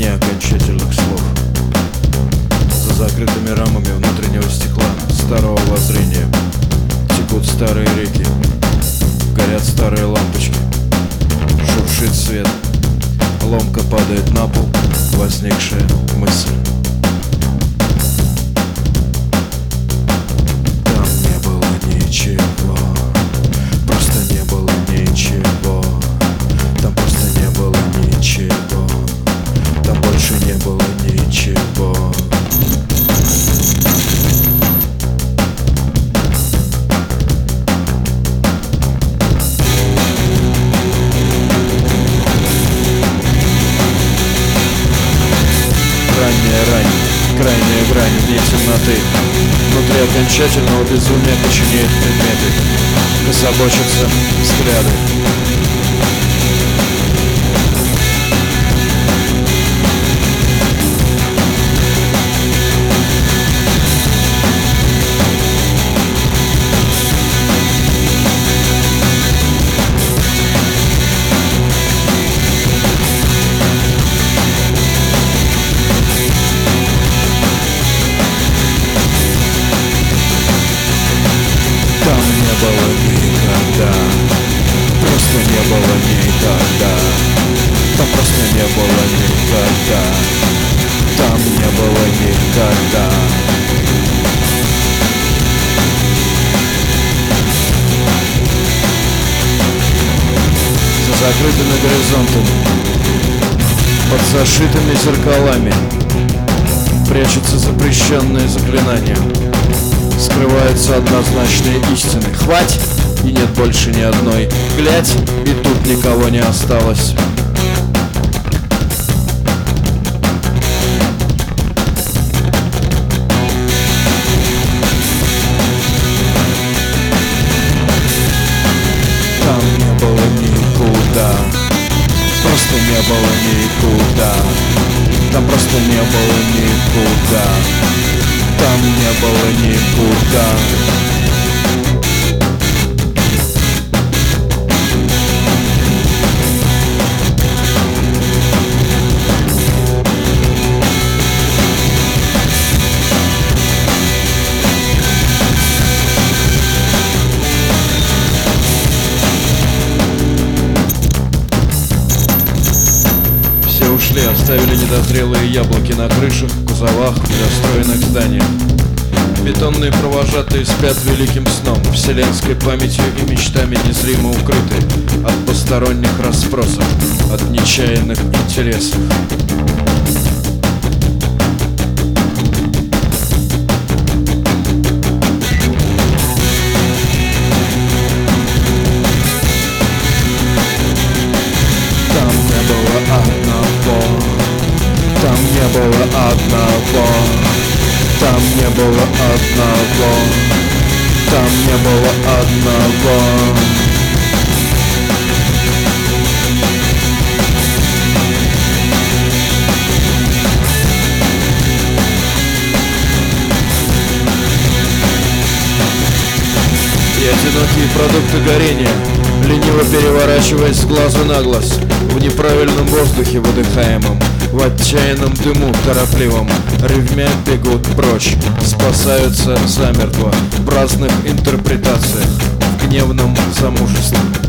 ни окончательных слов. За закрытыми рамами внутреннего стекла старого воззрения текут старые реки, горят старые лампочки, шуршит свет, ломко падает на пол возникшая мысль. Там не было ничего, просто не было ничего. Там просто не было ничего, там больше не было ничего. Крайняя грань вне темноты, внутри окончательного безумия коченеют предметы, кособочатся взгляды. Там не было никогда, просто не было никогда. Там просто не было никогда, там не было никогда. За закрытыми горизонтами, под зашитыми зеркалами прячутся запрещенные заклинания. Скрываются однозначные истины. Хвать, и нет больше ни одной. Глядь, и тут никого не осталось. Там не было никуда, просто не было никуда. Там просто не было никуда. Там не было никуда. Все ушли, оставили недозрелые яблоки на крышах, кузовах, недостроенных зданиях. Бетонные провожатые спят великим сном, вселенской памятью и мечтами незримо укрыты от посторонних расспросов, от нечаянных интересов. Там не было одного, там не было одного. Там не было одного, там не было одного. И одинокие продукты горения, лениво переворачиваясь с глаза на глаз, в неправильном воздухе выдыхаемом, в отчаянном дыму торопливом, ревмя бегут прочь, спасаются замертво в праздных интерпретациях, в гневном замужестве.